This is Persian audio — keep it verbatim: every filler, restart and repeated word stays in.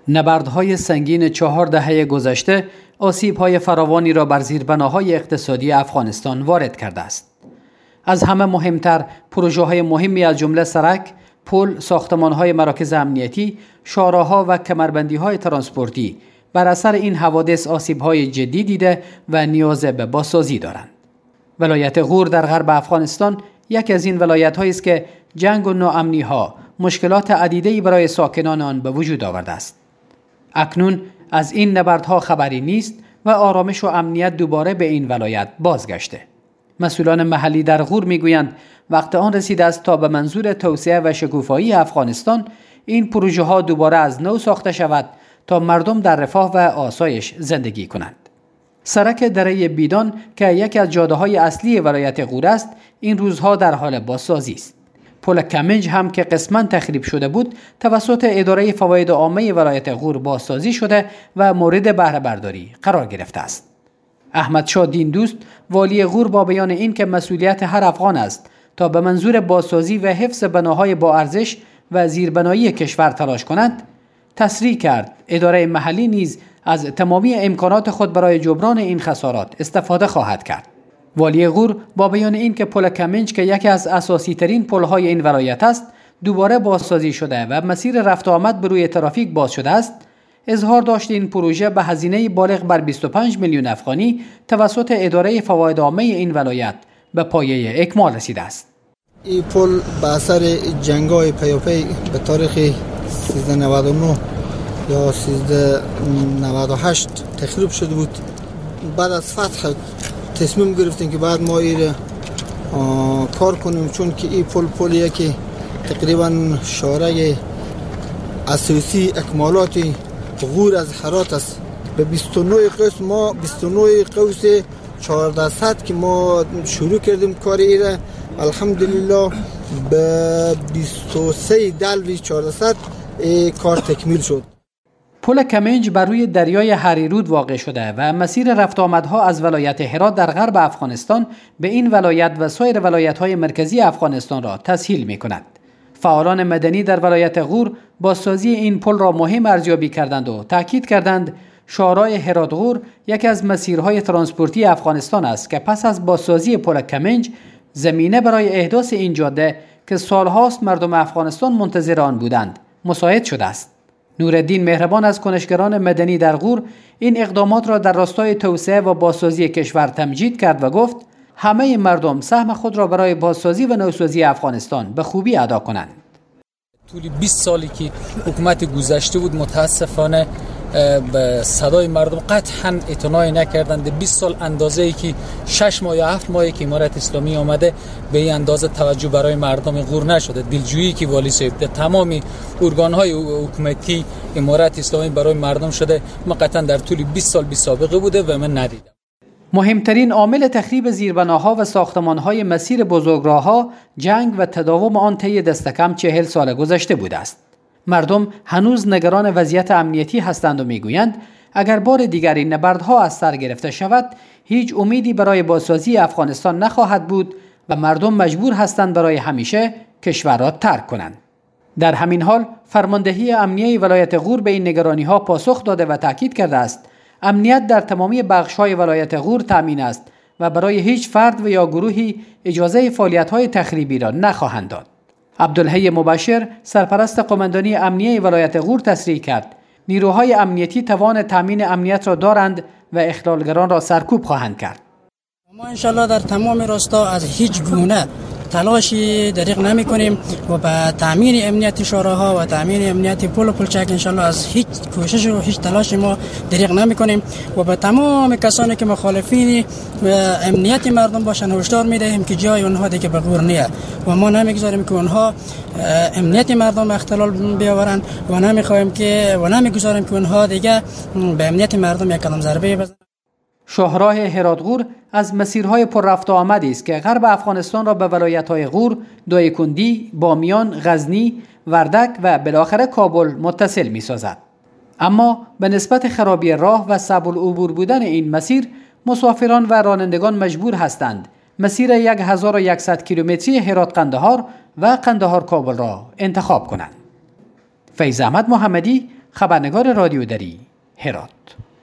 نبردهای سنگین چهار دهه گذشته آسیب‌های فراوانی را بر زیربناهای اقتصادی افغانستان وارد کرده است. از همه مهمتر پروژه‌های مهمی از جمله سرک، پل، ساختمان‌های مراکز امنیتی، شاهراه‌ها و کمربندی‌های ترانسپورتی بر اثر این حوادث آسیب‌های جدی دیده و نیاز به بازسازی دارند. ولایت غور در غرب افغانستان یکی از این ولایت‌هایی است که جنگ و ناامنی‌ها مشکلات عدیده‌ای برای ساکنان آن به وجود آورده است. اکنون از این نبردها خبری نیست و آرامش و امنیت دوباره به این ولایت بازگشته. مسئولان محلی در غور میگویند وقت آن رسیده است تا به منظور توسعه و شکوفایی افغانستان این پروژه ها دوباره از نو ساخته شود تا مردم در رفاه و آسایش زندگی کنند. سرک دره بیدان که یکی از جاده‌های اصلی ولایت غور است، این روزها در حال بازسازی است. پل کمنج هم که قسماً تخریب شده بود توسط اداره فواید عامه ولایت غور بازسازی شده و مورد بهره برداری قرار گرفته است. احمد شاه دین دوست والی غور با بیان این که مسئولیت هر افغان است تا به منظور بازسازی و حفظ بناهای با ارزش و زیربنایی کشور تلاش کند، تصریح کرد اداره محلی نیز از تمامی امکانات خود برای جبران این خسارات استفاده خواهد کرد. والی غور با بیان این که پل کمنج که یکی از اساسی ترین پل‌های این ولایت است دوباره بازسازی شده و مسیر رفت و آمد به روی ترافیک باز شده است، اظهار داشت این پروژه به هزینه بالغ بر بیست و پنج میلیون افغانی توسط اداره فواید عامه این ولایت به پایه اکمال رسیده است. این پل به اثر جنگ‌های پیاپی به تاریخ سیزده نود و نه یا سیزده نود و هشت تخریب شده بود. بعد از فتح تصمیم گرفتیم که بعد ما این کار کنیم، چون که این پل پلیه که تقریبا شارع اساسی اکمالات غور از هرات است. به بیست و نه قوس ما بیست و نه قوس چهارصد که ما شروع کردیم کار ایره، الحمدلله به بیست و سه دلوی چهارصد کار تکمیل شد. پل کمنج بر روی دریای هریرود واقع شده و مسیر رفت آمدها از ولایت هرات در غرب افغانستان به این ولایت و سایر ولایت‌های مرکزی افغانستان را تسهیل می‌کند. فعالان مدنی در ولایت غور بازسازی این پل را مهم ارزیابی کردند و تاکید کردند شاهراه هرات غور یکی از مسیرهای ترانسپورتی افغانستان است که پس از بازسازی پل کمنج زمینه برای احداث این جاده که سالهاست مردم افغانستان منتظر آن بودند مساعد شده است. نورالدین مهربان از کنشگران مدنی در غور این اقدامات را در راستای توسعه و بازسازی کشور تمجید کرد و گفت همه مردم سهم خود را برای بازسازی و نوسازی افغانستان به خوبی ادا کنند. طول بیست سالی که حکومت گذشته بود متاسفانه به صدای مردم قطعا اعتنایی نکردند. بیست سال اندازه‌ای که شش ماه یا هفت ماهی که امارت اسلامی آمده به این اندازه توجه برای مردم غور نشده. دلجویی که والی صاحب تمامی ارگان‌های حکومتی امارت اسلامی برای مردم شده ما قطعا در طول بیست سال بی سابقه بوده و من ندیدم. مهمترین عامل تخریب زیربناها و ساختمان‌های مسیر بزرگراه‌ها جنگ و تداوم آن طی دست کم چهل سال گذشته بوده است. مردم هنوز نگران وضعیت امنیتی هستند و میگویند اگر بار دیگر این نبردها از سر گرفته شود هیچ امیدی برای بازسازی افغانستان نخواهد بود و مردم مجبور هستند برای همیشه کشور را ترک کنند. در همین حال فرماندهی امنیه ولایت غور به این نگرانی‌ها پاسخ داده و تاکید کرده است امنیت در تمامی بخش‌های ولایت غور تامین است و برای هیچ فرد و یا گروهی اجازه فعالیت‌های تخریبی را نخواهند داد. عبدالحی مبشر سرپرست قماندانی امنیه ولایت غور تصریح کرد نیروهای امنیتی توان تامین امنیت را دارند و اخلالگران را سرکوب خواهند کرد. ما انشالله در تمام راستا از هیچ گونه تلاشی دریغ نمی کنیم و به تامین امنیت شوراها و تامین امنیت پل و پلچک انشالله از هیچ کوشش و هیچ تلاشی ما دریغ نمی کنیم و به تمام کسانی که مخالفین امنیت مردم باشن هشدار می دهیم که جای اونها دیگه به غور نیست و ما نمیگذاریم که اونها امنیت مردم اختلال بیاورند و نمیخوایم که و نمیگذاریم که اونها دیگه به امنیت مردم یک قدم ضربه بزنند. شاهراه هرات غور از مسیرهای پر رفت و آمدی است که غرب افغانستان را به ولایت‌های غور، دایکندی، بامیان، غزنی، وردک و بالاخره کابل متصل می‌سازد. اما به نسبت خرابی راه و صعب العبور بودن این مسیر، مسافران و رانندگان مجبور هستند مسیر هزار و صد کیلومتری هرات قندهار و قندهار کابل را انتخاب کنند. فیض احمد محمدی، خبرنگار رادیو دری هرات.